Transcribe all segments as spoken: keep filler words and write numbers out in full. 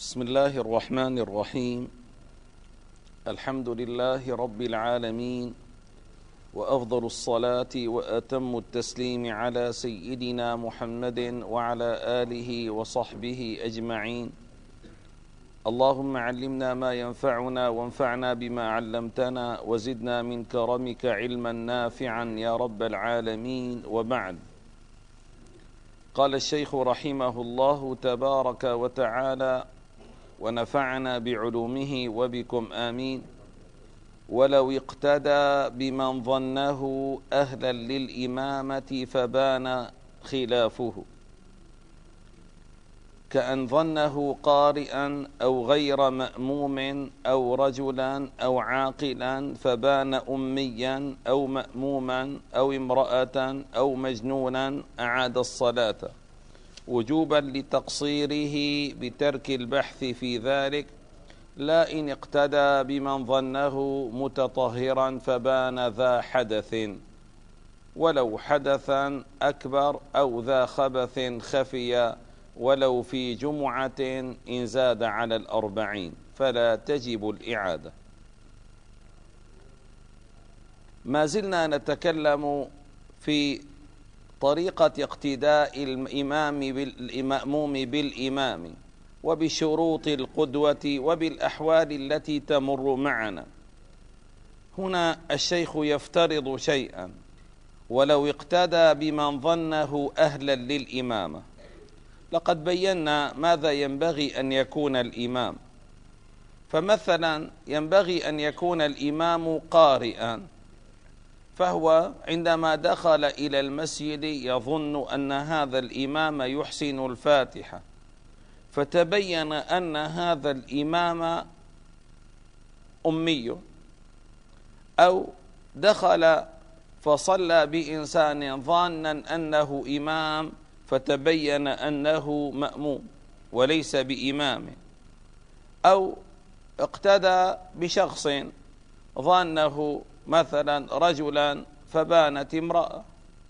بسم الله الرحمن الرحيم. الحمد لله رب العالمين، وأفضل الصلاة وأتم التسليم على سيدنا محمد وعلى آله وصحبه أجمعين. اللهم علمنا ما ينفعنا وانفعنا بما علمتنا وزدنا من كرمك علما نافعا يا رب العالمين. وبعد، قال الشيخ رحمه الله تبارك وتعالى ونفعنا بعلومه وبكم آمين. ولو اقتدى بمن ظنه أهلا للإمامة فبان خلافه، كأن ظنه قارئا أو غير مأموم أو رجلا أو عاقلا فبان أميا أو مأموما أو امرأة أو مجنونا أعاد الصلاة وجوبا لتقصيره بترك البحث في ذلك، لا إن اقتدى بمن ظنه متطهرا فبان ذا حدث، ولو حدثا أكبر أو ذا خبث خفي، ولو في جمعة إن زاد على الأربعين فلا تجب الإعادة. ما زلنا نتكلم في طريقة اقتداء الإمام بالمأموم بالإمام وبشروط القدوة وبالأحوال التي تمر معنا. هنا الشيخ يفترض شيئا: ولو اقتدى بمن ظنه أهلا للإمامة. لقد بينا ماذا ينبغي أن يكون الإمام، فمثلا ينبغي أن يكون الإمام قارئا، فهو عندما دخل إلى المسجد يظن أن هذا الإمام يحسن الفاتحة، فتبين أن هذا الإمام أمي، أو دخل فصلى بإنسان ظانا أنه إمام فتبين أنه مأموم وليس بإمام، أو اقتدى بشخص ظنه مثلا رجلا فبانت امرأة،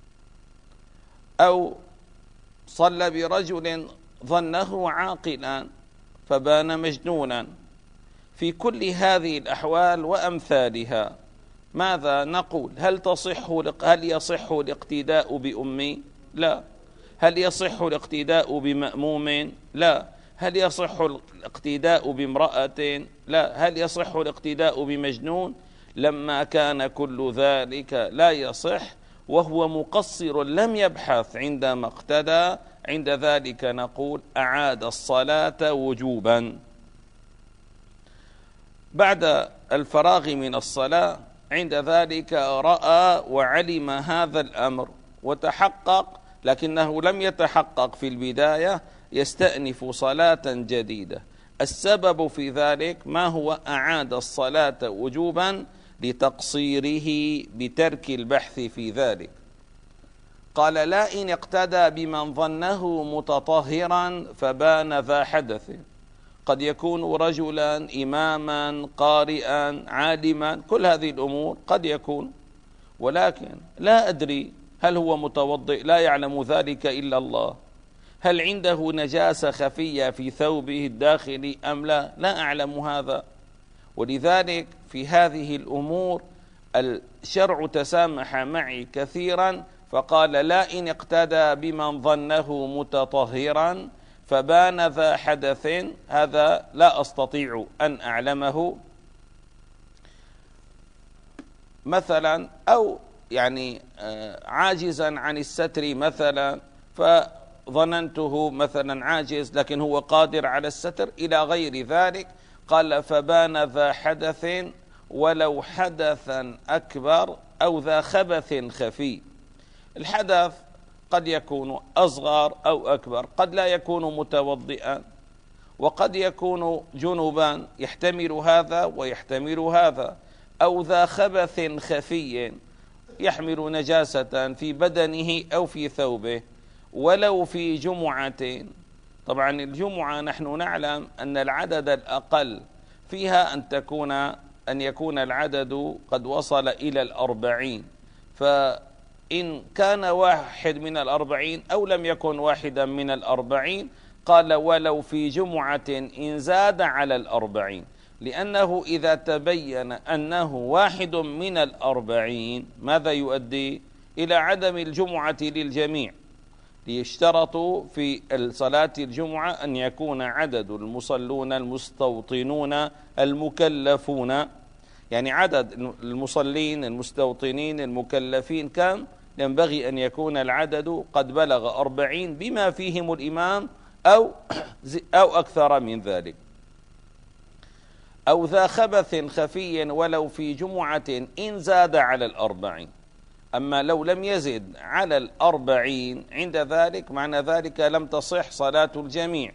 أو صلى برجل ظنه عاقلا فبان مجنونا. في كل هذه الأحوال وأمثالها ماذا نقول؟ هل تصح هل يصح الاقتداء بأمي؟ لا. هل يصح الاقتداء بمأموم؟ لا. هل يصح الاقتداء بامرأة؟ لا. هل يصح الاقتداء بمجنون؟ لما كان كل ذلك لا يصح وهو مقصر لم يبحث عندما اقتدى، عند ذلك نقول أعاد الصلاة وجوبا. بعد الفراغ من الصلاة عند ذلك رأى وعلم هذا الأمر وتحقق، لكنه لم يتحقق في البداية، يستأنف صلاة جديدة. السبب في ذلك ما هو؟ أعاد الصلاة وجوبا لتقصيره بترك البحث في ذلك. قال: لا إن اقتدى بمن ظنه متطهرا فبان ذا حدث. قد يكون رجلا إماما قارئا عالما، كل هذه الأمور قد يكون، ولكن لا أدري هل هو متوضئ، لا يعلم ذلك إلا الله. هل عنده نجاسة خفية في ثوبه الداخلي أم لا؟ لا أعلم هذا. ولذلك في هذه الأمور الشرع تسامح معي كثيرا، فقال: لا إن اقتدى بمن ظنه متطهرا فبان ذا حدث. هذا لا أستطيع أن أعلمه مثلا، أو يعني عاجزا عن الستر مثلا، فظننته مثلا عاجز لكن هو قادر على الستر إلى غير ذلك. قال: فبان ذا حدث ولو حدثا أكبر أو ذا خبث خفي. الحدث قد يكون أصغر أو أكبر، قد لا يكون متوضئا، وقد يكون جنبا، يحتمل هذا ويحتمل هذا، أو ذا خبث خفي يحمل نجاسة في بدنه أو في ثوبه، ولو في جمعة. طبعا الجمعة نحن نعلم أن العدد الأقل فيها أن تكون أن يكون العدد قد وصل إلى الأربعين، فإن كان واحد من الأربعين أو لم يكن واحدا من الأربعين قال ولو في جمعة إن زاد على الأربعين، لأنه إذا تبين أنه واحد من الأربعين ماذا يؤدي؟ إلى عدم الجمعة للجميع. ليشترطوا في صلاة الجمعة أن يكون عدد المصلون المستوطنون المكلفون، يعني عدد المصلين المستوطنين المكلفين كم؟ ينبغي أن يكون العدد قد بلغ أربعين بما فيهم الإمام أو أو أكثر من ذلك. أو ذا خبث خفي ولو في جمعة إن زاد على الأربعين. أما لو لم يزد على الأربعين عند ذلك معنى ذلك لم تصح صلاة الجميع،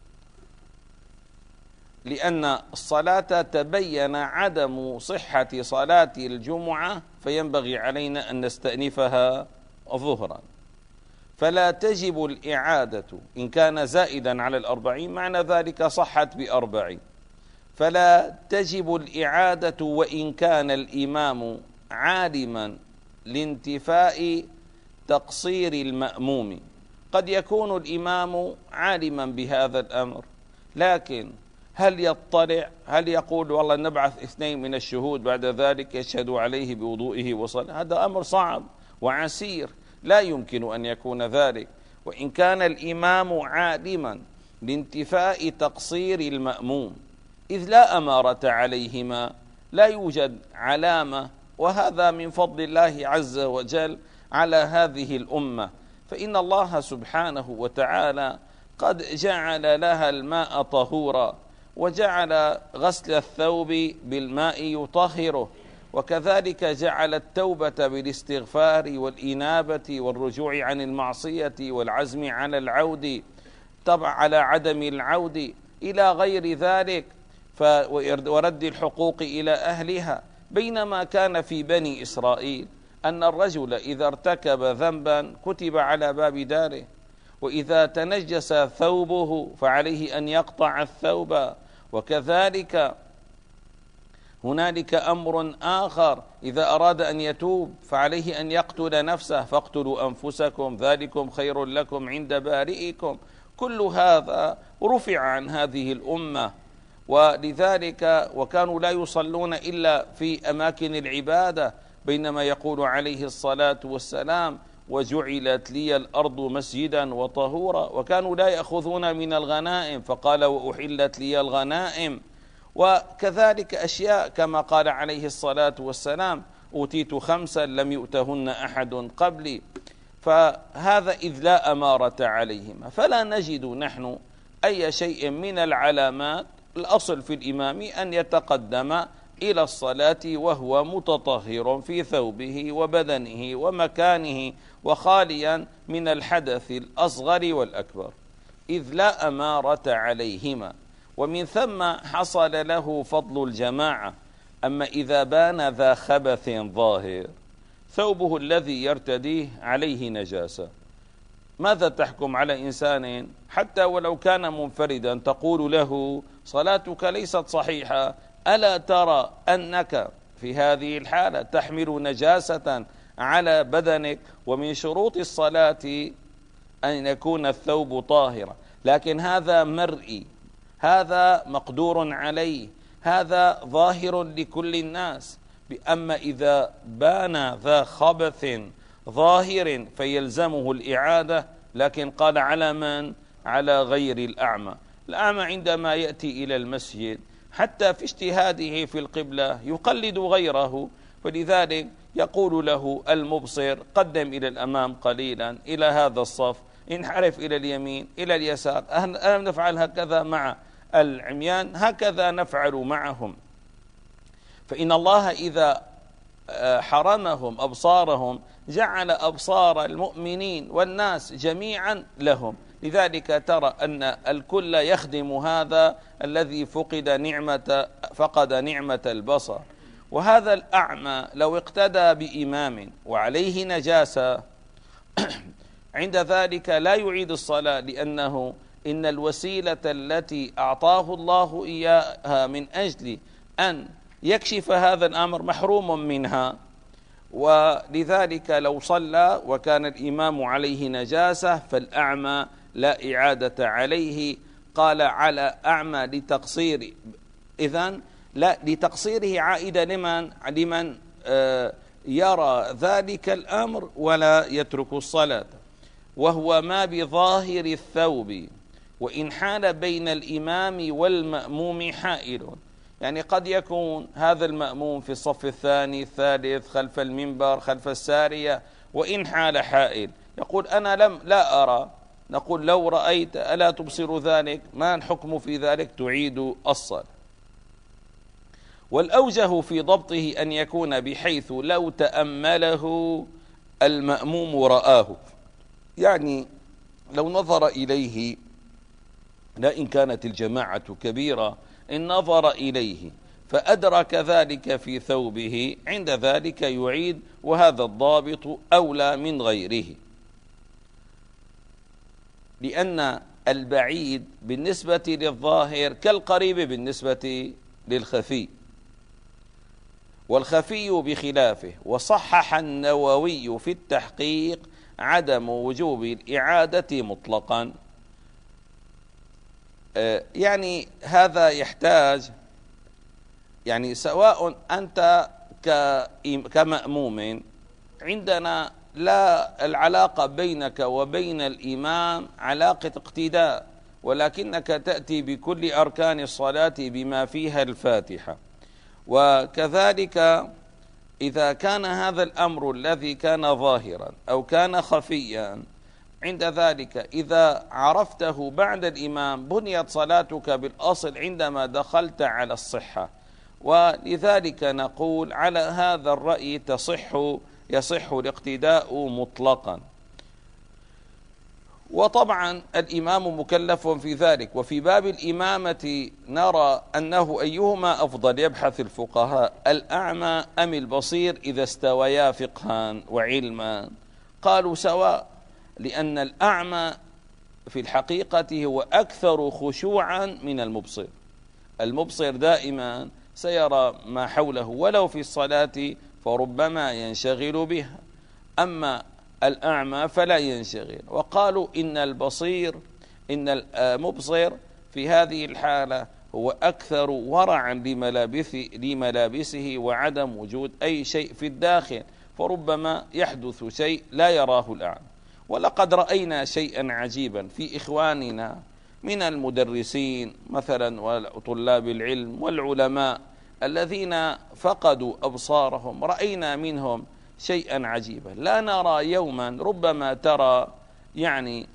لأن الصلاة تبين عدم صحة صلاة الجمعة، فينبغي علينا أن نستأنفها ظهرا. فلا تجب الإعادة إن كان زائدا على الأربعين، معنى ذلك صحت بأربعين. فلا تجب الإعادة وإن كان الإمام عالما لانتفاء تقصير المأموم. قد يكون الإمام عالما بهذا الأمر، لكن هل يطلع؟ هل يقول والله نبعث اثنين من الشهود بعد ذلك يشهدوا عليه بوضوئه وصلاة؟ هذا أمر صعب وعسير، لا يمكن أن يكون ذلك. وإن كان الإمام عالما لانتفاء تقصير المأموم، إذ لا أمارة عليهما، لا يوجد علامة، وهذا من فضل الله عز وجل على هذه الأمة. فإن الله سبحانه وتعالى قد جعل لها الماء طهورا، وجعل غسل الثوب بالماء يطهره، وكذلك جعل التوبة بالاستغفار والإنابة والرجوع عن المعصية والعزم على العود طبعا على عدم العود إلى غير ذلك، ورد الحقوق إلى أهلها. بينما كان في بني إسرائيل أن الرجل إذا ارتكب ذنبا كتب على باب داره، وإذا تنجس ثوبه فعليه أن يقطع الثوب. وكذلك هنالك أمر آخر، إذا أراد أن يتوب فعليه أن يقتل نفسه، فاقتلوا أنفسكم ذلكم خير لكم عند بارئكم. كل هذا رفع عن هذه الأمة، ولذلك وكانوا لا يصلون إلا في أماكن العبادة، بينما يقول عليه الصلاة والسلام وجعلت لي الأرض مسجدا وطهورا، وكانوا لا يأخذون من الغنائم، فقال وأحلت لي الغنائم. وكذلك أشياء كما قال عليه الصلاة والسلام أوتيت خمسا لم يؤتهن أحد قبلي. فهذا إذ لا أمارة عليهما، فلا نجد نحن أي شيء من العلامات. الأصل في الإمام أن يتقدم إلى الصلاة وهو متطهر في ثوبه وبدنه ومكانه وخاليا من الحدث الأصغر والأكبر، إذ لا أمارة عليهما، ومن ثم حصل له فضل الجماعة. أما إذا بان ذا خبث ظاهر، ثوبه الذي يرتديه عليه نجاسة، ماذا تحكم على إنسان حتى ولو كان منفردا تقول له صلاتك ليست صحيحة؟ ألا ترى أنك في هذه الحالة تحمل نجاسة على بدنك؟ ومن شروط الصلاة أن يكون الثوب طاهرا، لكن هذا مرئي، هذا مقدور عليه، هذا ظاهر لكل الناس. أما إذا بان ذا خبث ظاهر فيلزمه الإعادة، لكن قال على من؟ على غير الأعمى. الأعمى عندما يأتي إلى المسجد حتى في اجتهاده في القبلة يقلد غيره، فلذلك يقول له المبصر قدم إلى الأمام قليلا إلى هذا الصف، انحرف إلى اليمين إلى اليسار. ألم نفعل هكذا مع العميان؟ هكذا نفعل معهم. فإن الله إذا حرمهم أبصارهم جعل أبصار المؤمنين والناس جميعا لهم. لذلك ترى أن الكل يخدم هذا الذي فقد نعمة فقد نعمة البصر. وهذا الأعمى لو اقتدى بإمام وعليه نجاسة عند ذلك لا يعيد الصلاة، لأنه إن الوسيلة التي أعطاه الله إياها من أجل أن يكشف هذا الأمر محروم منها. ولذلك لو صلى وكان الإمام عليه نجاسة فالأعمى لا إعادة عليه. قال على أعمى لتقصير، إذن لا لتقصيره عائدة لمن لمن آه يرى ذلك الأمر ولا يترك الصلاة، وهو ما بظاهر الثوب، وإن حال بين الإمام والمأموم حائل. يعني قد يكون هذا المأموم في الصف الثاني الثالث خلف المنبر خلف السارية، وإن حال حائل يقول أنا لم لا أرى، نقول لو رأيت ألا تبصر ذلك؟ ما الحكم في ذلك؟ تعيد الصلاة. والأوجه في ضبطه أن يكون بحيث لو تأمله المأموم رآه، يعني لو نظر إليه، لا إن كانت الجماعة كبيرة، إن نظر إليه فأدرك ذلك في ثوبه عند ذلك يعيد، وهذا الضابط أولى من غيره، لأن البعيد بالنسبة للظاهر كالقريب بالنسبة للخفي، والخفي بخلافه. وصحح النووي في التحقيق عدم وجوب الإعادة مطلقا. يعني هذا يحتاج، يعني سواء أنت كمأموم، عندنا لا العلاقة بينك وبين الإمام علاقة اقتداء، ولكنك تأتي بكل أركان الصلاة بما فيها الفاتحة. وكذلك إذا كان هذا الأمر الذي كان ظاهرا أو كان خفيا، عند ذلك إذا عرفته بعد الإمام بنيت صلاتك بالأصل عندما دخلت على الصحة. ولذلك نقول على هذا الرأي تصح يصح الاقتداء مطلقا. وطبعا الإمام مكلف في ذلك. وفي باب الإمامة نرى أنه أيهما أفضل، يبحث الفقهاء، الأعمى أم البصير إذا استويا فقها وعلما؟ قالوا سواء، لأن الأعمى في الحقيقة هو أكثر خشوعا من المبصر. المبصر دائما سيرى ما حوله ولو في الصلاة فربما ينشغل بها، أما الأعمى فلا ينشغل. وقالوا إن البصير إن المبصر في هذه الحالة هو أكثر ورعا لملابسه, لملابسه وعدم وجود أي شيء في الداخل، فربما يحدث شيء لا يراه الأعمى. ولقد رأينا شيئا عجيبا في إخواننا من المدرسين مثلا وطلاب العلم والعلماء الذين فقدوا أبصارهم، رأينا منهم شيئا عجيبا. لا نرى يوما، ربما ترى يعني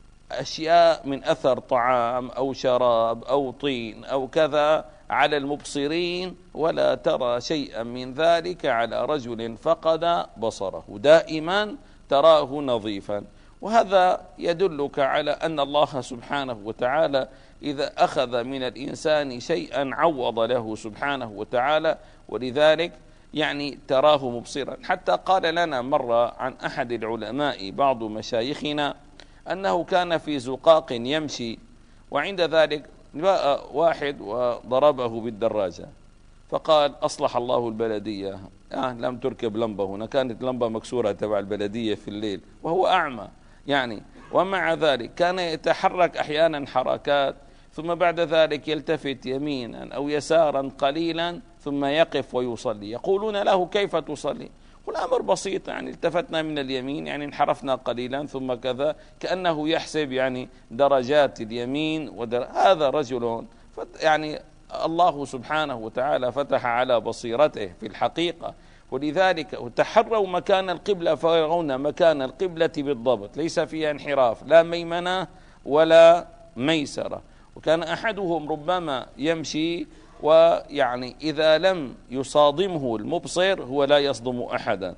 أشياء من أثر طعام أو شراب أو طين أو كذا على المبصرين، ولا ترى شيئا من ذلك على رجل فقد بصره، دائما تراه نظيفا. وهذا يدلك على أن الله سبحانه وتعالى إذا أخذ من الإنسان شيئا عوض له سبحانه وتعالى، ولذلك يعني تراه مبصرا. حتى قال لنا مرة عن أحد العلماء بعض مشايخنا أنه كان في زقاق يمشي، وعند ذلك جاء واحد وضربه بالدراجة، فقال أصلح الله البلدية، آه لم تركب لمبة هنا، كانت لمبة مكسورة تبع البلدية في الليل، وهو أعمى يعني. ومع ذلك كان يتحرك أحيانا حركات، ثم بعد ذلك يلتفت يمينا أو يسارا قليلا ثم يقف ويصلي. يقولون له كيف تصلي؟ قل أمر بسيط، يعني التفتنا من اليمين يعني انحرفنا قليلا ثم كذا، كأنه يحسب يعني درجات اليمين ودر... هذا رجل يعني الله سبحانه وتعالى فتح على بصيرته في الحقيقة. ولذلك تحروا مكان القبلة فيرون مكان القبلة بالضبط، ليس فيها انحراف لا ميمنة ولا ميسرة. وكان أحدهم ربما يمشي ويعني إذا لم يصادمه المبصر هو لا يصدم أحدا.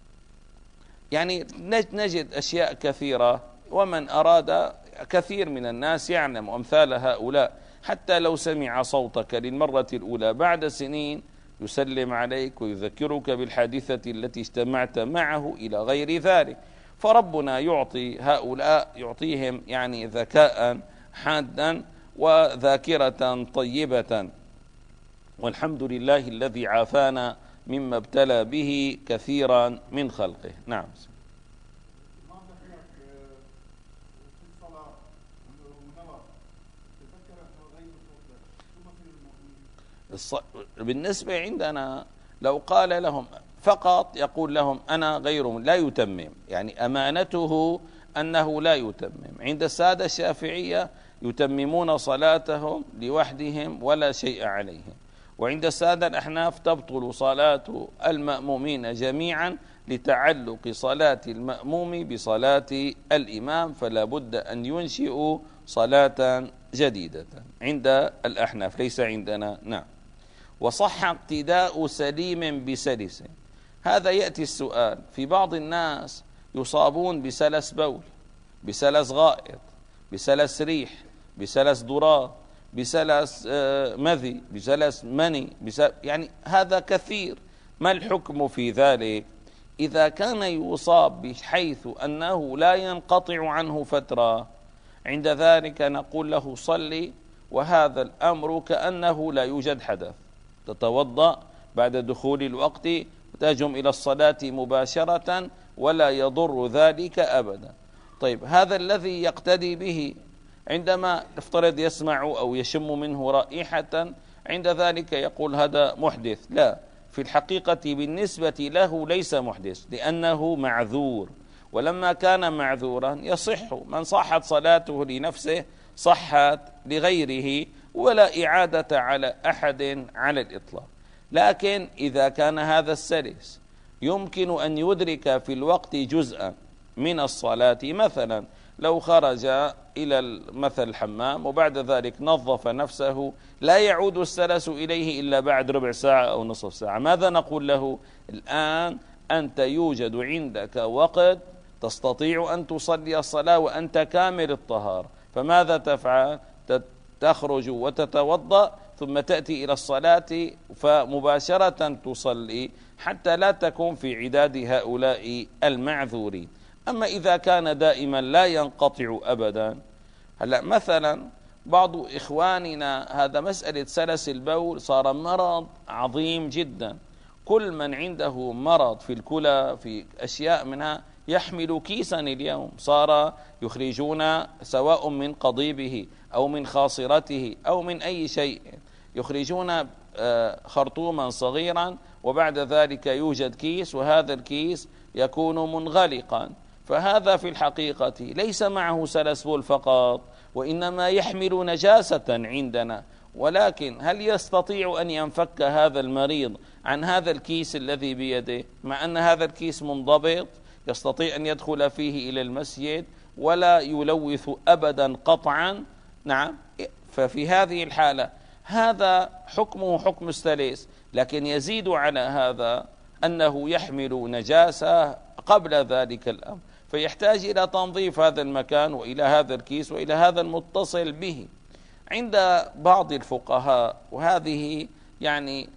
يعني نجد أشياء كثيرة، ومن أراد كثير من الناس يعلم أمثال هؤلاء، حتى لو سمع صوتك للمرة الأولى بعد سنين يسلم عليك ويذكرك بالحادثة التي اجتمعت معه إلى غير ذلك. فربنا يعطي هؤلاء يعطيهم يعني ذكاء حادا وذاكرة طيبة، والحمد لله الذي عافانا مما ابتلى به كثيرا من خلقه. نعم. بالنسبة عندنا لو قال لهم فقط يقول لهم أنا غير لا يتمم، يعني أمانته أنه لا يتمم. عند السادة الشافعية يتممون صلاتهم لوحدهم ولا شيء عليهم، وعند السادة الأحناف تبطل صلاة المأمومين جميعا لتعلق صلاة المأموم بصلاة الإمام، فلا بد أن ينشئوا صلاة جديدة عند الأحناف، ليس عندنا. نعم. وصح اقتداء سليم بسلس. هذا يأتي السؤال، في بعض الناس يصابون بسلس بول، بسلس غائط، بسلس ريح، بسلس ضرار، بسلس مذي، بسلس مني، بسلس يعني هذا كثير. ما الحكم في ذلك؟ إذا كان يصاب بحيث أنه لا ينقطع عنه فترة، عند ذلك نقول له صلي، وهذا الأمر كأنه لا يوجد حدث. تتوضأ بعد دخول الوقت وتهجم إلى الصلاة مباشرة ولا يضر ذلك أبدا. طيب، هذا الذي يقتدي به عندما نفترض يسمع أو يشم منه رائحة، عند ذلك يقول هذا محدث. لا، في الحقيقة بالنسبة له ليس محدث، لأنه معذور، ولما كان معذورا يصح. من صحت صلاته لنفسه صحت لغيره، ولا إعادة على أحد على الإطلاق. لكن إذا كان هذا السلس يمكن أن يدرك في الوقت جزءا من الصلاة، مثلا لو خرج إلى مثل الحمام وبعد ذلك نظف نفسه، لا يعود السلس إليه إلا بعد ربع ساعة أو نصف ساعة، ماذا نقول له؟ الآن أنت يوجد عندك وقت تستطيع أن تصلي الصلاة وأنت كامل الطهارة، فماذا تفعل؟ تخرج وتتوضأ ثم تأتي إلى الصلاة فمباشرة تصلي، حتى لا تكون في عداد هؤلاء المعذورين. أما إذا كان دائما لا ينقطع أبدا، هلا مثلا بعض إخواننا هذا مسألة سلس البول صار مرض عظيم جدا، كل من عنده مرض في الكلى في أشياء منها يحمل كيسا اليوم، صار يخرجون سواء من قضيبه أو من خاصرته أو من أي شيء، يخرجون خرطوما صغيرا وبعد ذلك يوجد كيس، وهذا الكيس يكون منغلقا. فهذا في الحقيقة ليس معه سلس بول فقط، وإنما يحمل نجاسة عندنا. ولكن هل يستطيع أن ينفك هذا المريض عن هذا الكيس الذي بيده، مع أن هذا الكيس منضبط يستطيع أن يدخل فيه إلى المسجد ولا يلوث أبدا قطعا؟ نعم. ففي هذه الحالة هذا حكمه حكم السلس، لكن يزيد على هذا أنه يحمل نجاسة قبل ذلك الأمر، فيحتاج إلى تنظيف هذا المكان وإلى هذا الكيس وإلى هذا المتصل به. عند بعض الفقهاء، وهذه يعني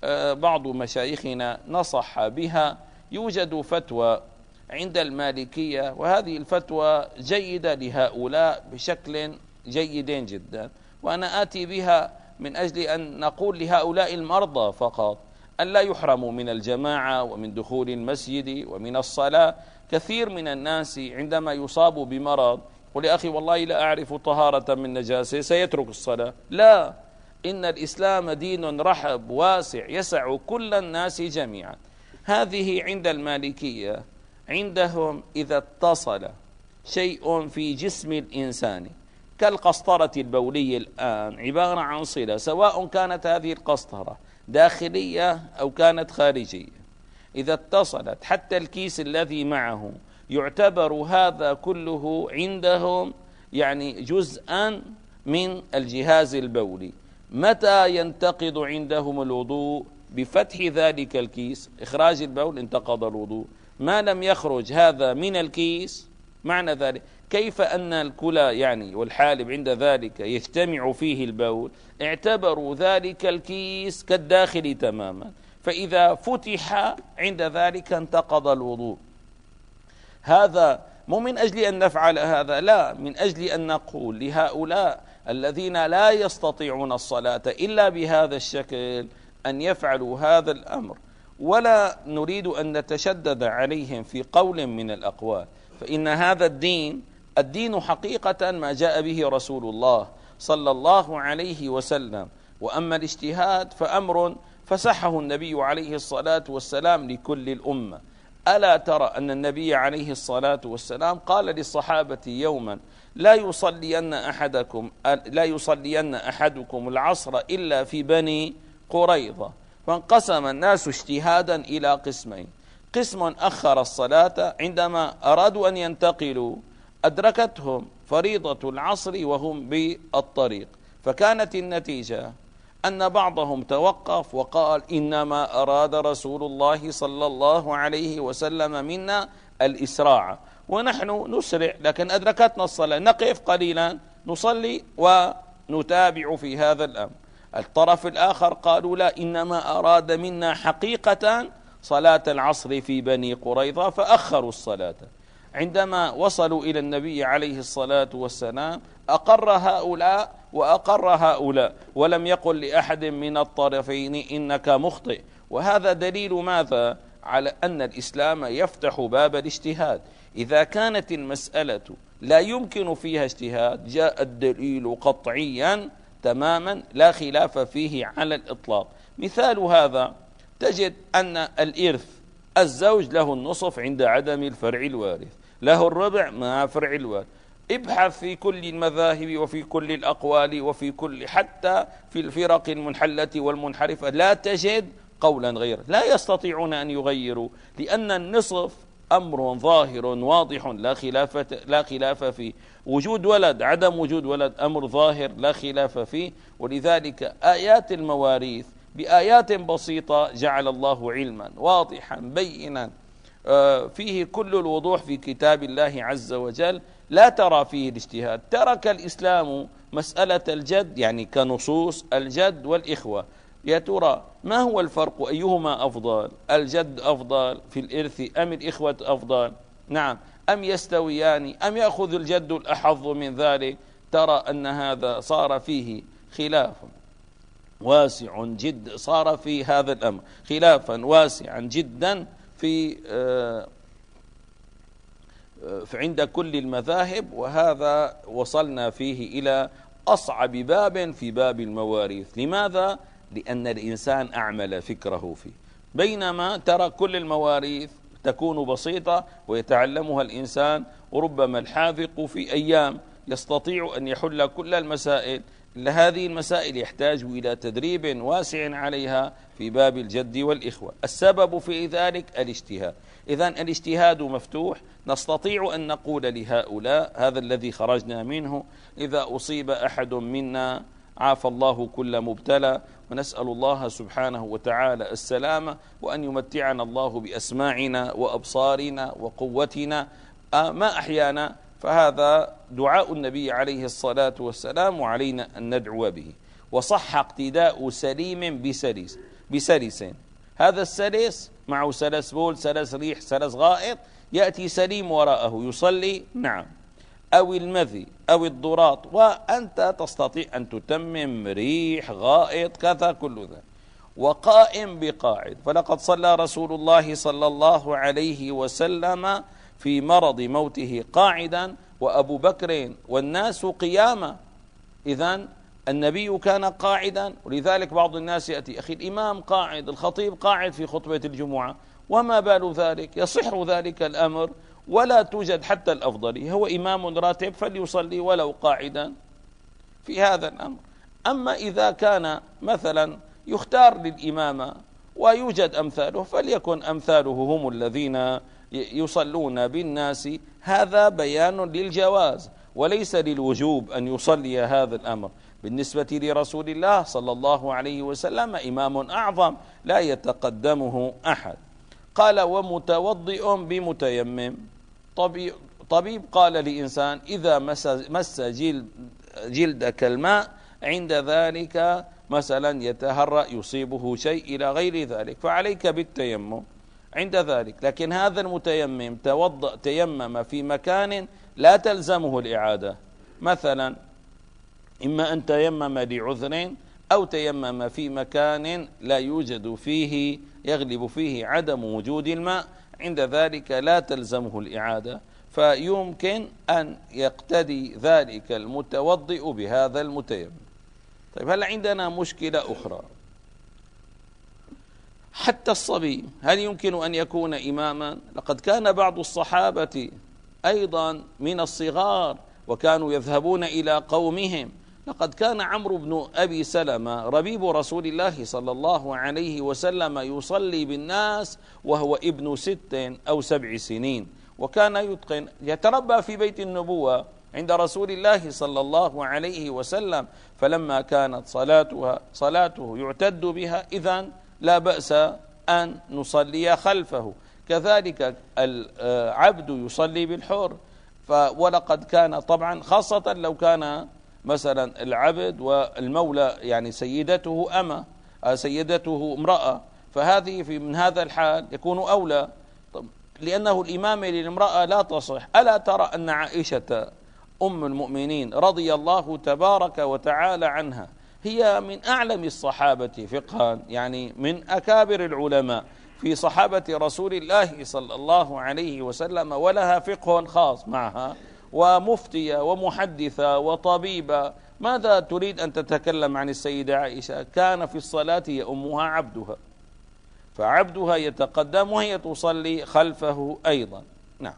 بعض مشايخنا نصح بها، يوجد فتوى عند المالكية، وهذه الفتوى جيدة لهؤلاء بشكل جيد جدا، وأنا آتي بها من أجل أن نقول لهؤلاء المرضى فقط أن لا يحرموا من الجماعة ومن دخول المسجد ومن الصلاة. كثير من الناس عندما يصاب بمرض يقول يا أخي والله لا أعرف طهارة من نجاسة، سيترك الصلاة. لا، إن الإسلام دين رحب واسع يسع كل الناس جميعا. هذه عند المالكية عندهم إذا اتصل شيء في جسم الإنسان كالقسطرة البولية الآن عبارة عن صلة، سواء كانت هذه القسطرة داخلية أو كانت خارجية، إذا اتصلت حتى الكيس الذي معه يعتبر هذا كله عندهم يعني جزءا من الجهاز البولي. متى ينتقض عندهم الوضوء؟ بفتح ذلك الكيس، إخراج البول انتقض الوضوء. ما لم يخرج هذا من الكيس، معنى ذلك كيف أن الكلى يعني والحالب عند ذلك يجتمع فيه البول، اعتبروا ذلك الكيس كالداخل تماما، فإذا فتح عند ذلك انتقض الوضوء. هذا مو من أجل أن نفعل هذا، لا، من أجل أن نقول لهؤلاء الذين لا يستطيعون الصلاة إلا بهذا الشكل أن يفعلوا هذا الأمر، ولا نريد أن نتشدد عليهم في قول من الأقوال، فإن هذا الدين الدين حقيقة ما جاء به رسول الله صلى الله عليه وسلم، وأما الاجتهاد فأمر فسحه النبي عليه الصلاة والسلام لكل الأمة. ألا ترى أن النبي عليه الصلاة والسلام قال للصحابة يوما: لا يصلين أحدكم لا يصلين أحدكم العصر إلا في بني قريظة. فانقسم الناس اجتهادا إلى قسمين: قسم أخر الصلاة، عندما أرادوا أن ينتقلوا أدركتهم فريضة العصر وهم بالطريق، فكانت النتيجة أن بعضهم توقف وقال: إنما أراد رسول الله صلى الله عليه وسلم منا الإسراع، ونحن نسرع، لكن أدركتنا الصلاة، نقف قليلا نصلي ونتابع في هذا الأمر. الطرف الآخر قالوا: لا، إنما أراد منا حقيقة صلاة العصر في بني قريظة، فأخروا الصلاة. عندما وصلوا إلى النبي عليه الصلاة والسلام أقر هؤلاء وأقر هؤلاء، ولم يقل لأحد من الطرفين إنك مخطئ. وهذا دليل ماذا؟ على أن الإسلام يفتح باب الاجتهاد. إذا كانت المسألة لا يمكن فيها اجتهاد، جاء الدليل قطعيا تماما لا خلاف فيه على الإطلاق. مثال هذا تجد أن الإرث، الزوج له النصف عند عدم الفرع الوارث، له الربع مع فرع الوارث. ابحث في كل المذاهب وفي كل الأقوال وفي كل، حتى في الفرق المنحلة والمنحرفة، لا تجد قولا غيره، لا يستطيعون أن يغيروا، لأن النصف أمر ظاهر واضح لا خلاف لا خلاف فيه. وجود ولد، عدم وجود ولد أمر ظاهر لا خلاف فيه. ولذلك آيات المواريث بآيات بسيطة جعل الله علما واضحا بينا فيه كل الوضوح في كتاب الله عز وجل، لا ترى فيه الاجتهاد. ترك الإسلام مسألة الجد، يعني كنصوص الجد والإخوة. يا ترى ما هو الفرق؟ أيهما أفضل؟ الجد أفضل في الإرث أم الإخوة أفضل؟ نعم، أم يستويان أم يأخذ الجد الأحظ من ذلك؟ ترى أن هذا صار فيه خلاف واسع جدا، صار في هذا الأمر خلافا واسعا جدا في عند كل المذاهب. وهذا وصلنا فيه إلى أصعب باب في باب المواريث. لماذا؟ لأن الإنسان أعمل فكره فيه، بينما ترى كل المواريث تكون بسيطة ويتعلمها الإنسان، وربما الحاذق في أيام يستطيع أن يحل كل المسائل. هذه المسائل يحتاج إلى تدريب واسع عليها في باب الجد والإخوة. السبب في ذلك الاجتهاد. إذن الاجتهاد مفتوح. نستطيع أن نقول لهؤلاء: هذا الذي خرجنا منه، إذا أصيب أحد منا عافى الله كل مبتلى، ونسأل الله سبحانه وتعالى السلامة، وأن يمتعنا الله بأسماعنا وأبصارنا وقوتنا ما أحيانا. فهذا دعاء النبي عليه الصلاة والسلام، وعلينا أن ندعو به. وصح اقتداء سليم بسلس بسلس هذا السلس معه سلس بول، سلس ريح، سلس غائط، يأتي سليم وراءه يصلي، نعم، أو المذي أو الضراط، وأنت تستطيع أن تتمم ريح، غائط، كذا كل ذلك. وقائم بقاعد، فلقد صلى رسول الله صلى الله عليه وسلم في مرض موته قاعدا، وأبو بكر والناس قياما. إذن النبي كان قاعدا، ولذلك بعض الناس يأتي: أخي الإمام قاعد، الخطيب قاعد في خطبة الجمعة، وما بال ذلك؟ يصح ذلك الأمر ولا توجد حتى الأفضل، هو إمام راتب فليصلي ولو قاعدا في هذا الأمر. أما إذا كان مثلا يختار للإمامة ويوجد أمثاله، فليكن أمثاله هم الذين يصلون بالناس. هذا بيان للجواز وليس للوجوب أن يصلي هذا الأمر. بالنسبة لرسول الله صلى الله عليه وسلم إمام أعظم لا يتقدمه أحد. قال: ومتوضئ بمتيمم. طبيب, طبيب قال لإنسان: إذا مس جلد جلدك الماء، عند ذلك مثلا يتهرأ يصيبه شيء إلى غير ذلك، فعليك بالتيمم عند ذلك. لكن هذا المتيمم توضأ تيمم في مكان لا تلزمه الإعادة، مثلا إما أن تيمم لعذر، أو تيمم في مكان لا يوجد فيه، يغلب فيه عدم وجود الماء، عند ذلك لا تلزمه الإعادة، فيمكن أن يقتدي ذلك المتوضئ بهذا المتيمم. طيب هل عندنا مشكلة أخرى؟ حتى الصبي هل يمكن أن يكون إماما؟ لقد كان بعض الصحابة أيضا من الصغار وكانوا يذهبون إلى قومهم. لقد كان عمرو بن أبي سلمة ربيب رسول الله صلى الله عليه وسلم يصلي بالناس وهو ابن ست أو سبع سنين، وكان يتقن يتربى في بيت النبوة عند رسول الله صلى الله عليه وسلم، فلما كانت صلاتها صلاته يعتد بها إذن لا بأس أن نصلي خلفه. كذلك العبد يصلي بالحر، ولقد كان طبعا خاصة لو كان مثلا العبد والمولى يعني سيدته أمة سيدته امرأة، فهذه في من هذا الحال يكون أولى، لأنه الإمامة للامرأة لا تصح. ألا ترى أن عائشة أم المؤمنين رضي الله تبارك وتعالى عنها هي من أعلم الصحابة فقها، يعني من أكابر العلماء في صحابة رسول الله صلى الله عليه وسلم، ولها فقه خاص معها، ومفتية ومحدثة وطبيبة. ماذا تريد أن تتكلم عن السيدة عائشة؟ كان في الصلاة يؤمها عبدها، فعبدها يتقدم وهي تصلي خلفه أيضا. نعم،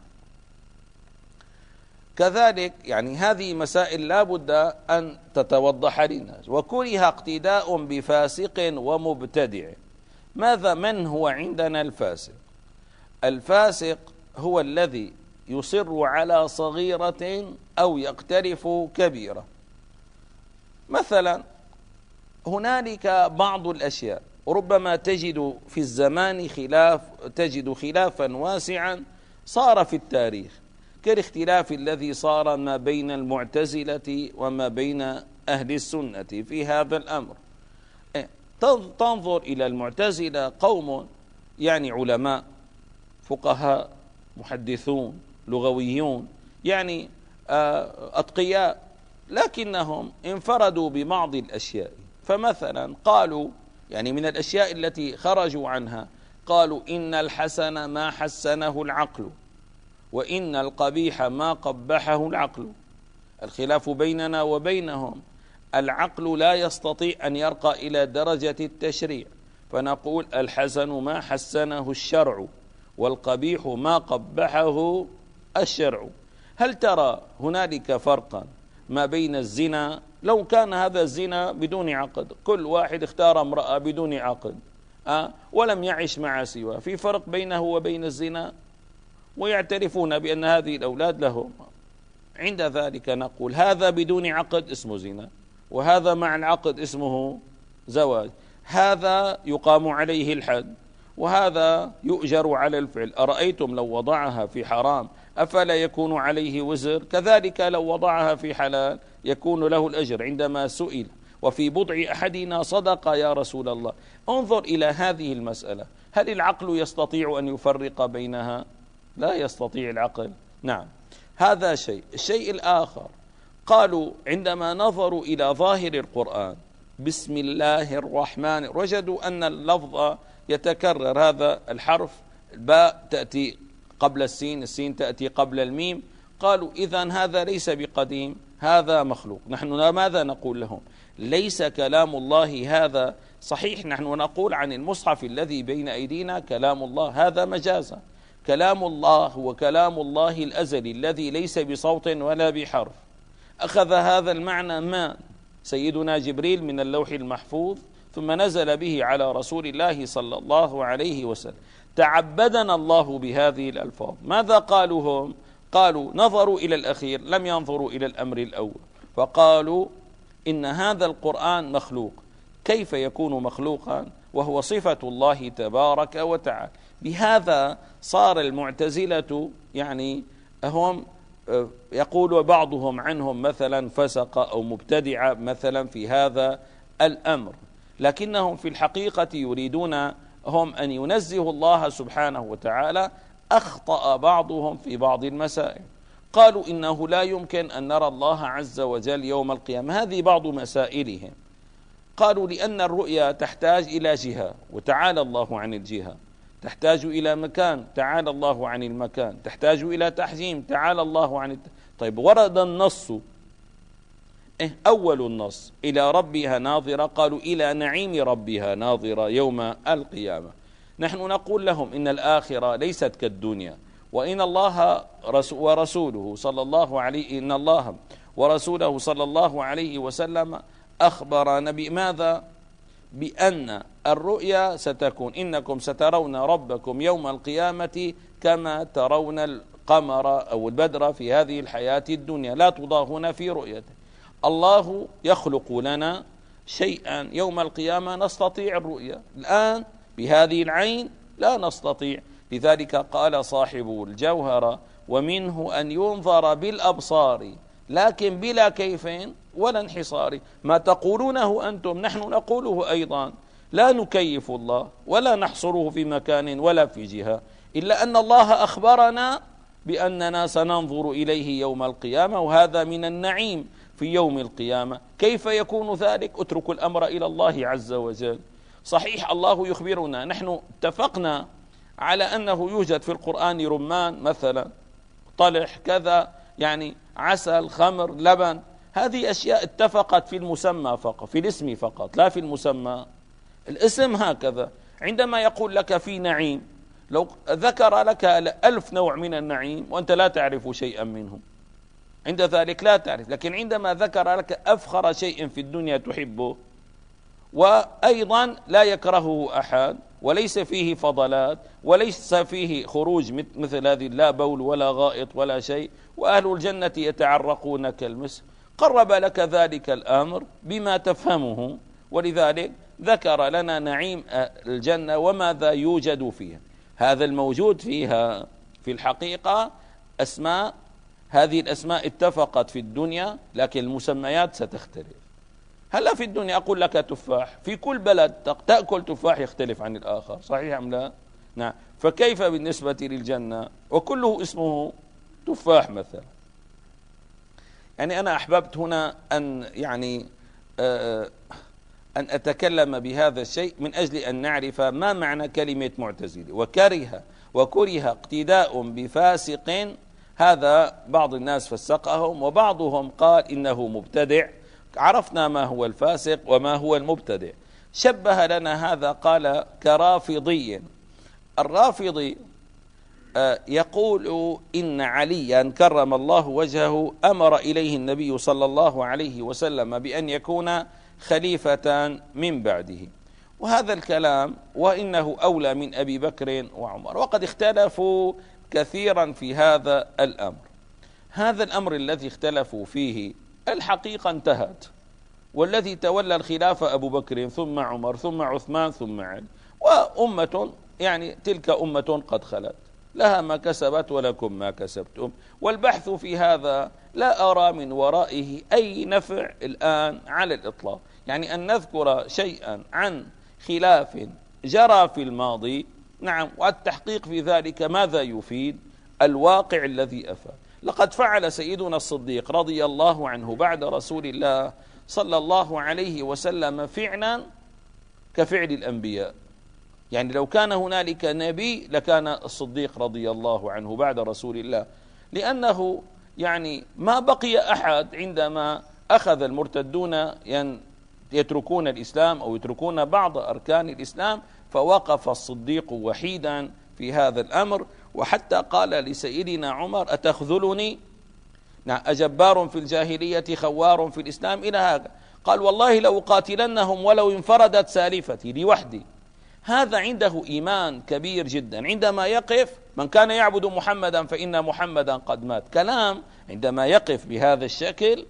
كذلك يعني هذه مسائل لا بد أن تتوضح للناس. وكره اقتداء بفاسق ومبتدع. ماذا من هو عندنا الفاسق؟ الفاسق هو الذي يصر على صغيرة أو يقترف كبيرة. مثلا هنالك بعض الأشياء ربما تجد في الزمان خلاف تجد خلافا واسعا صار في التاريخ، كالاختلاف الذي صار ما بين المعتزلة وما بين أهل السنة في هذا الأمر. تنظر إلى المعتزلة قوم يعني علماء فقهاء محدثون لغويون، يعني أتقياء، لكنهم انفردوا ببعض الأشياء. فمثلا قالوا يعني من الأشياء التي خرجوا عنها قالوا إن الحسن ما حسنه العقل، وإن القبيح ما قبحه العقل. الخلاف بيننا وبينهم العقل لا يستطيع أن يرقى إلى درجة التشريع، فنقول الحسن ما حسنه الشرع والقبيح ما قبحه الشرع. هل ترى هنالك فرقا ما بين الزنا؟ لو كان هذا الزنا بدون عقد، كل واحد اختار امرأة بدون عقد أه؟ ولم يعش مع سواه، في فرق بينه وبين الزنا؟ ويعترفون بأن هذه الأولاد لهم. عند ذلك نقول هذا بدون عقد اسمه زنا، وهذا مع العقد اسمه زواج. هذا يقام عليه الحد، وهذا يؤجر على الفعل. أرأيتم لو وضعها في حرام أفلا يكون عليه وزر؟ كذلك لو وضعها في حلال يكون له الأجر. عندما سئل وفي بضع أحدنا صدقة يا رسول الله، انظر إلى هذه المسألة، هل العقل يستطيع أن يفرق بينها؟ لا يستطيع العقل. نعم، هذا شيء. الشيء الآخر قالوا عندما نظروا إلى ظاهر القرآن بسم الله الرحمن، وجدوا أن اللفظ يتكرر، هذا الحرف الباء تأتي قبل السين، السين تأتي قبل الميم. قالوا إذن هذا ليس بقديم، هذا مخلوق. نحن ماذا نقول لهم؟ ليس كلام الله هذا صحيح. نحن نقول عن المصحف الذي بين أيدينا كلام الله، هذا مجازا. كلام الله هو كلام الله الأزلي الذي ليس بصوت ولا بحرف. أخذ هذا المعنى ما سيدنا جبريل من اللوح المحفوظ، ثم نزل به على رسول الله صلى الله عليه وسلم. تعبدنا الله بهذه الألفاظ. ماذا قالوا هم؟ قالوا نظروا إلى الأخير، لم ينظروا إلى الأمر الأول، فقالوا إن هذا القرآن مخلوق. كيف يكون مخلوقا وهو صفة الله تبارك وتعالى؟ بهذا صار المعتزلة يعني هم يقول بعضهم عنهم مثلا فسق أو مبتدع مثلا في هذا الأمر، لكنهم في الحقيقة يريدون هم أن ينزهوا الله سبحانه وتعالى. أخطأ بعضهم في بعض المسائل، قالوا إنه لا يمكن أن نرى الله عز وجل يوم القيامة. هذه بعض مسائلهم. قالوا لأن الرؤيا تحتاج إلى جهة، وتعالى الله عن الجهة، تحتاج إلى مكان، تعالى الله عن المكان، تحتاج إلى تحجيم، تعالى الله عن الت... طيب ورد النص إيه أول النص إلى ربها ناظرة، قالوا إلى نعيم ربها ناظرة يوم القيامة. نحن نقول لهم إن الآخرة ليست كالدنيا، وإن الله ورسوله صلى الله عليه إن الله ورسوله صلى الله عليه وسلم أخبرنا بماذا؟ بأن الرؤيا ستكون إنكم سترون ربكم يوم القيامة كما ترون القمر أو البدر في هذه الحياة الدنيا، لا تضاهون في رؤيته. الله يخلق لنا شيئا يوم القيامة نستطيع الرؤيا، الآن بهذه العين لا نستطيع. لذلك قال صاحب الجوهرة: ومنه أن ينظر بالأبصار لكن بلا كيف ولا انحصار. ما تقولونه أنتم نحن نقوله أيضا، لا نكيف الله ولا نحصره في مكان ولا في جهة، إلا أن الله أخبرنا بأننا سننظر إليه يوم القيامة، وهذا من النعيم في يوم القيامة. كيف يكون ذلك؟ اتركوا الأمر إلى الله عز وجل. صحيح الله يخبرنا، نحن اتفقنا على أنه يوجد في القرآن رمان مثلا، طلح، كذا، يعني عسل، خمر، لبن، هذه أشياء اتفقت في المسمى فقط، في الاسم فقط، لا في المسمى. الاسم هكذا. عندما يقول لك في نعيم، لو ذكر لك ألف نوع من النعيم وأنت لا تعرف شيئا منهم، عند ذلك لا تعرف. لكن عندما ذكر لك أفخر شيء في الدنيا تحبه، وأيضا لا يكرهه أحد، وليس فيه فضلات، وليس فيه خروج مثل هذه، لا بول ولا غائط ولا شيء، وأهل الجنة يتعرقون كالمسك، قرب لك ذلك الأمر بما تفهمه. ولذلك ذكر لنا نعيم الجنة وماذا يوجد فيها. هذا الموجود فيها في الحقيقة أسماء، هذه الأسماء اتفقت في الدنيا، لكن المسميات ستختلف. هلا في الدنيا أقول لك تفاح، في كل بلد تأكل تفاح يختلف عن الآخر، صحيح أم لا؟ نعم. فكيف بالنسبة للجنة وكله اسمه تفاح مثلا؟ يعني أنا أحببت هنا أن يعني آه أن أتكلم بهذا الشيء من أجل أن نعرف ما معنى كلمة معتزلة. وكره وكره اقتداء بفاسق، هذا بعض الناس فسقهم، وبعضهم قال إنه مبتدع. عرفنا ما هو الفاسق وما هو المبتدع. شبه لنا هذا، قال كرافضي. الرافضي يقول إن عليا كرم الله وجهه أمر إليه النبي صلى الله عليه وسلم بأن يكون خليفة من بعده، وهذا الكلام وإنه أولى من أبي بكر وعمر، وقد اختلفوا كثيرا في هذا الأمر. هذا الأمر الذي اختلفوا فيه الحقيقة انتهت، والذي تولى الخلافة أبو بكر ثم عمر ثم عثمان ثم علي، وأمة يعني تلك أمة قد خلت، لها ما كسبت ولكم ما كسبتم. والبحث في هذا لا أرى من ورائه أي نفع الآن على الإطلاق. يعني أن نذكر شيئا عن خلاف جرى في الماضي، نعم، والتحقيق في ذلك ماذا يفيد؟ الواقع الذي أفاد. لقد فعل سيدنا الصديق رضي الله عنه بعد رسول الله صلى الله عليه وسلم فعلا كفعل الأنبياء. يعني لو كان هنالك نبي لكان الصديق رضي الله عنه بعد رسول الله، لأنه يعني ما بقي أحد عندما أخذ المرتدون يتركون الإسلام أو يتركون بعض أركان الإسلام، فوقف الصديق وحيدا في هذا الأمر. وحتى قال لسيدنا عمر: أتخذلني؟ نعم، أجبار في الجاهلية خوار في الإسلام، إلى هذا. قال: والله لو قاتلنهم ولو انفردت سالفتي لوحدي. هذا عنده إيمان كبير جدا. عندما يقف: من كان يعبد محمدا فإن محمدا قد مات، كلام عندما يقف بهذا الشكل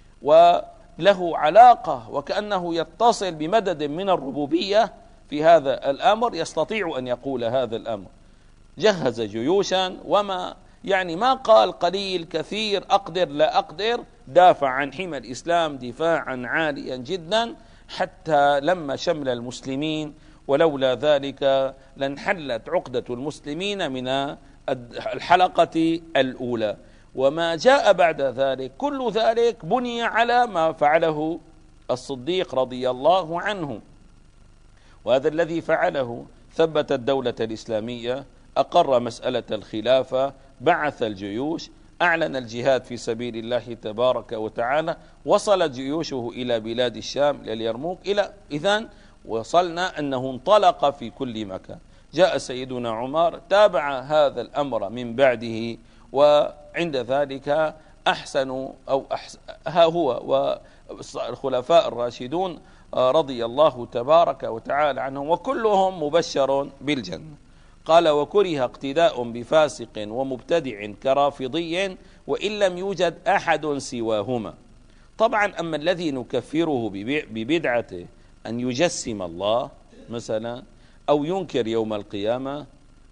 وله علاقة وكأنه يتصل بمدد من الربوبية في هذا الأمر، يستطيع أن يقول هذا الأمر. جهز جيوشا، وما يعني ما قال قليل كثير، أقدر لا أقدر، دافع عن حمى الإسلام دفاعا عاليا جدا حتى لم شمل المسلمين، ولولا ذلك لانحلت عقدة المسلمين من الحلقة الأولى. وما جاء بعد ذلك كل ذلك بني على ما فعله الصديق رضي الله عنه، وهذا الذي فعله: ثبت الدولة الإسلامية، أقر مسألة الخلافة، بعث الجيوش، أعلن الجهاد في سبيل الله تبارك وتعالى، وصلت جيوشه إلى بلاد الشام إلى اليرموك، إلى إذن وصلنا أنه انطلق في كل مكان. جاء سيدنا عمر تابع هذا الأمر من بعده، وعند ذلك أحسن أو أحسن ها هو والخلفاء الراشدون رضي الله تبارك وتعالى عنهم وكلهم مبشر بالجنة. قال: وكره اقتداء بفاسق ومبتدع كرافضي وإن لم يوجد أحد سواهما. طبعا أما الذي نكفره ببدعته أن يجسم الله مثلا أو ينكر يوم القيامة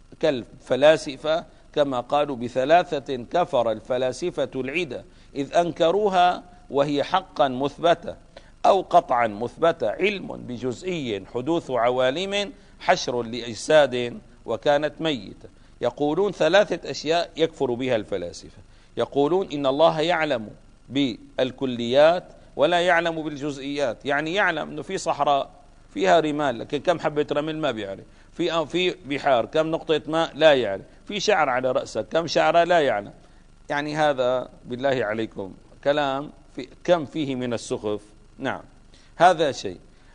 كالفلاسفة، كما قالوا بثلاثة كفر الفلاسفة العدة إذ أنكروها وهي حقا مثبتة أو قطعا مثبتة: علم بجزئي حدوث عوالم حشر لأجساد وكانت ميتة. يقولون ثلاثة أشياء يكفر بها الفلاسفة. يقولون إن الله يعلم بالكليات ولا يعلم بالجزئيات، يعني يعلم أنه في صحراء فيها رمال لكن كم حبة رمل ما بيعرف، في في بحار كم نقطة ماء لا يعرف، في شعر على رأسك كم شعرة لا يعلم. يعني هذا بالله عليكم كلام في كم فيه من السخف. نعم، هذا شيء.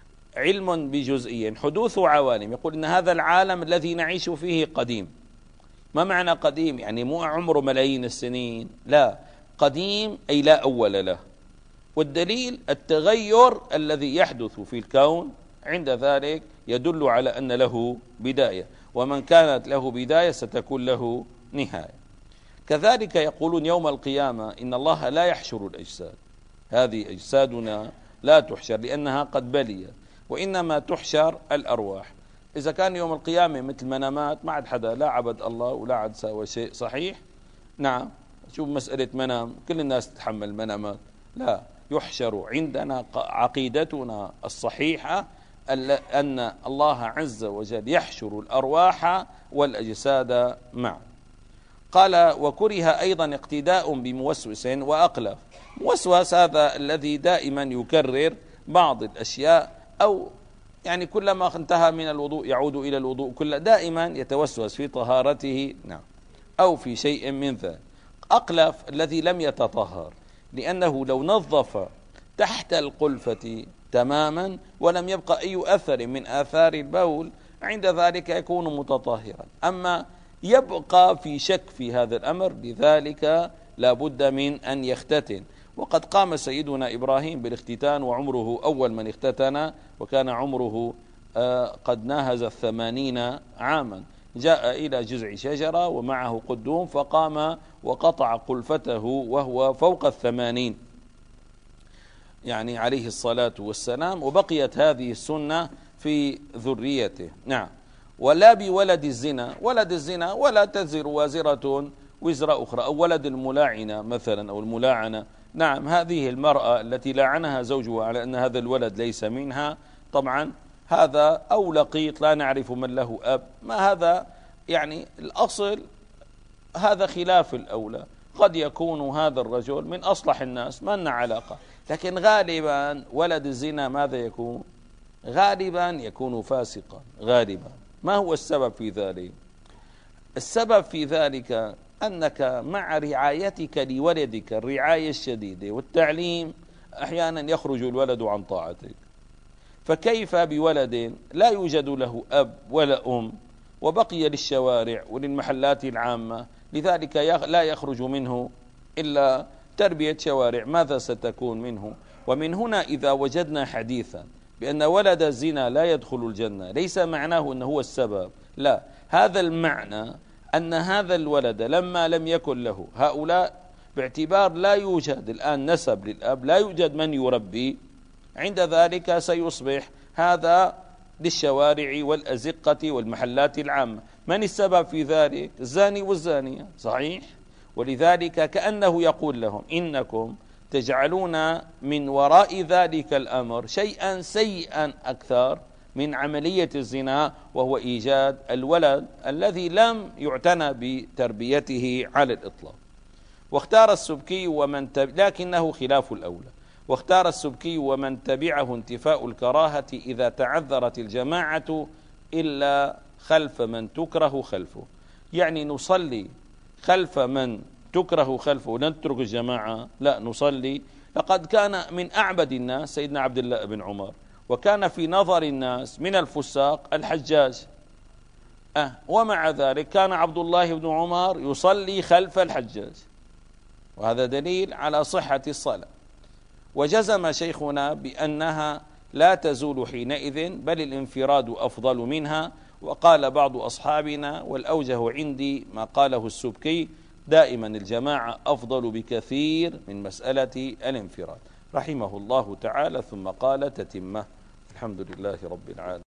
علم بجزئي حدوث عوالم، يقول إن هذا العالم الذي نعيش فيه قديم. ما معنى قديم؟ يعني مو عمره ملايين السنين، لا، قديم أي لا أول له. والدليل التغير الذي يحدث في الكون، عند ذلك يدل على أن له بداية، ومن كانت له بداية ستكون له نهاية. كذلك يقولون يوم القيامة إن الله لا يحشر الأجساد، هذه أجسادنا لا تحشر لأنها قد بليت، وإنما تحشر الأرواح. إذا كان يوم القيامة مثل منامات ما عاد حدا لا عبد الله ولا عاد سوى شيء، صحيح؟ نعم، شوف مسألة منام كل الناس تتحمل منامات، لا، يحشر. عندنا عقيدتنا الصحيحة أن الله عز وجل يحشر الأرواح والأجساد معا. قال: وكره أيضا اقتداء بموسوس وأقلف. موسوس هذا الذي دائما يكرر بعض الأشياء، أو يعني كلما انتهى من الوضوء يعود إلى الوضوء كله، دائما يتوسوس في طهارته، نعم، أو في شيء من ذلك. أقلف الذي لم يتطهر، لأنه لو نظف تحت القلفة تماما ولم يبقى أي أثر من آثار البول، عند ذلك يكون متطهرا. أما يبقى في شك في هذا الأمر، لذلك لا بد من أن يختتن. وقد قام سيدنا إبراهيم بالاختتان وعمره أول من اختتن، وكان عمره قد ناهز الثمانين عاما. جاء إلى جذع شجرة ومعه قدوم فقام وقطع قلفته وهو فوق الثمانين، يعني عليه الصلاة والسلام، وبقيت هذه السنة في ذريته. نعم. ولا بولد الزنا، ولد الزنا ولا تزر وازرة وزر أخرى، أو ولد الملاعنة مثلا أو الملاعنة. نعم، هذه المرأة التي لعنها زوجها على أن هذا الولد ليس منها، طبعا هذا أو لقيط لا نعرف من له أب، ما هذا يعني الأصل، هذا خلاف الأولى. قد يكون هذا الرجل من أصلح الناس ما لنا علاقة، لكن غالبا ولد الزنا ماذا يكون؟ غالبا يكون فاسقا غالبا. ما هو السبب في ذلك؟ السبب في ذلك أنك مع رعايتك لولدك الرعاية الشديدة والتعليم أحيانا يخرج الولد عن طاعتك، فكيف بولد لا يوجد له أب ولا أم وبقي للشوارع وللمحلات العامة، لذلك لا يخرج منه إلا تربية شوارع، ماذا ستكون منه؟ ومن هنا إذا وجدنا حديثا بأن ولد الزنا لا يدخل الجنة، ليس معناه أنه هو السبب، لا، هذا المعنى أن هذا الولد لما لم يكن له هؤلاء، باعتبار لا يوجد الآن نسب للأب، لا يوجد من يربي، عند ذلك سيصبح هذا للشوارع والأزقة والمحلات العامة. من السبب في ذلك؟ الزاني والزانية، صحيح؟ ولذلك كأنه يقول لهم إنكم تجعلون من وراء ذلك الأمر شيئا سيئا أكثر من عملية الزنا، وهو إيجاد الولد الذي لم يعتنى بتربيته على الإطلاق. واختار السبكي ومن تب... لكنه خلاف الأولى. واختار السبكي ومن تبعه انتفاء الكراهة إذا تعذرت الجماعة إلا خلف من تكره خلفه، يعني نصلي خلف من تكره خلفه نترك الجماعة، لا نصلي. لقد كان من أعبد الناس سيدنا عبد الله بن عمر، وكان في نظر الناس من الفساق الحجاج، أه ومع ذلك كان عبد الله بن عمر يصلي خلف الحجاج، وهذا دليل على صحة الصلاة. وجزم شيخنا بأنها لا تزول حينئذ، بل الانفراد أفضل منها. وقال بعض أصحابنا والأوجه عندي ما قاله السبكي، دائما الجماعة أفضل بكثير من مسألة الانفراد، رحمه الله تعالى. ثم قال تتمة. الحمد لله رب العالمين.